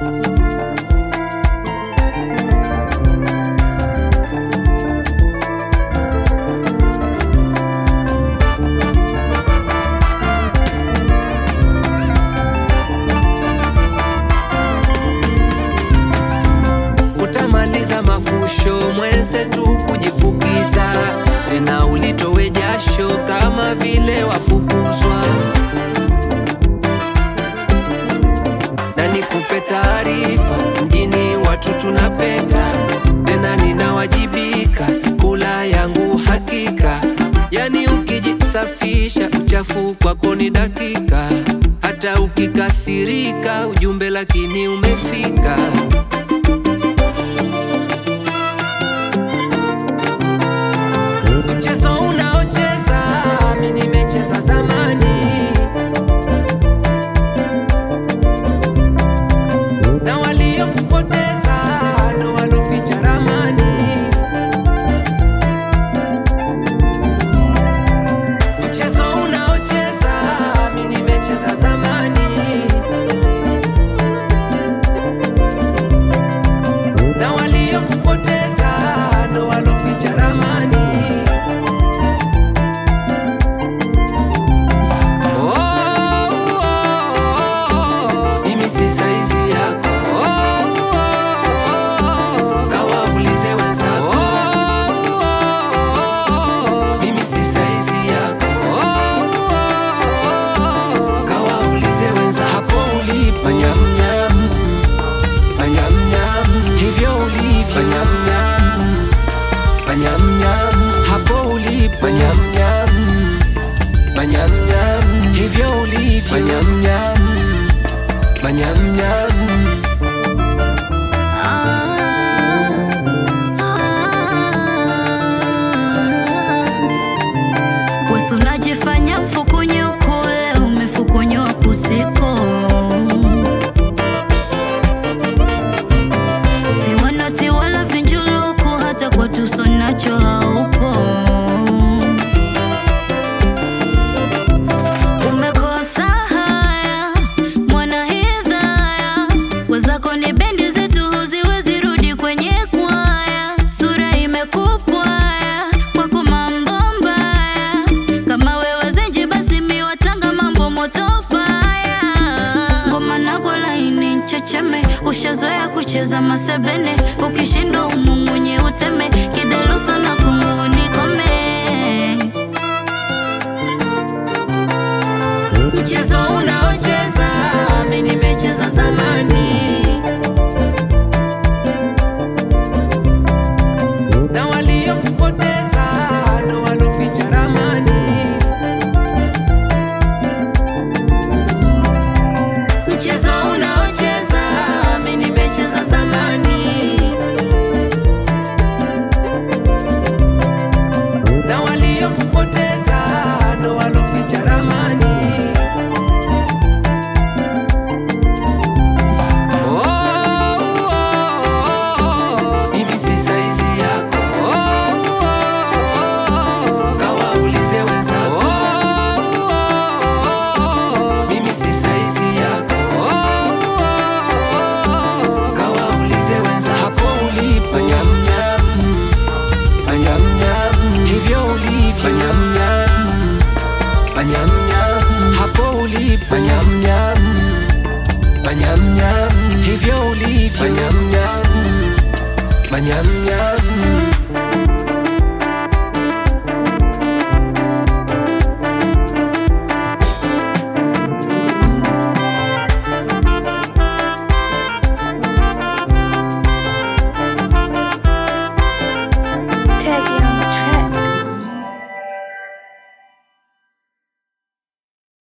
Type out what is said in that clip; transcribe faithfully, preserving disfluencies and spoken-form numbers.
Utamaliza mafusho mwenze tu kujifukiza, tena ulitowe jasho kama vile wafukuzwa. Na nikupe taarifa, mjini watu tunapeta, tena ninawajibika, kula yangu hakika. Yani ukijisafisha uchafu kwako ni dakika, hata ukikasirika ujumbe lakini umefika. Mchezo unaocheza mimi nimecheza zamani, na waliokupoteza na waloficha ramani. Mchezo unaocheza mimi nimecheza zamani, na waliokupoteza na waloficha ramani. Manyam-nyam, hapo ulipo manyam-nyam, manyam-nyam, hivyo ulivyo manyam-nyam, manyam-nyam. Wewe unajifanya mfukunyo kule, umefukunywa kusiko. Si wanati wala vinjuluku, hata kwa tuso nacho haupo. Umekosa haya, mwana hidhaya, wazako ni bendi zetu huziwezi rudi kwenye kwaya. Sura imekupwaya, kwako mambo mbaya, kama wewe zenji basi miwa Tanga mambo moto faya. Ngoma nako laini checheme, ushazoea kucheza masebene, ukishindwa umungunye uteme, kideluso na kungu nikome. Mchezo unaocheza mimi nimecheza zamani, na waliokupoteza na waloficha ramani. Mchezo unaocheza mimi nimecheza zamani, na waliokupoteza na waloficha ramani. Manyam-nyam, hapo ulipo manyam-nyam, manyam-nyam, hivyo ulivyo manyam-nyam, manyam-nyam.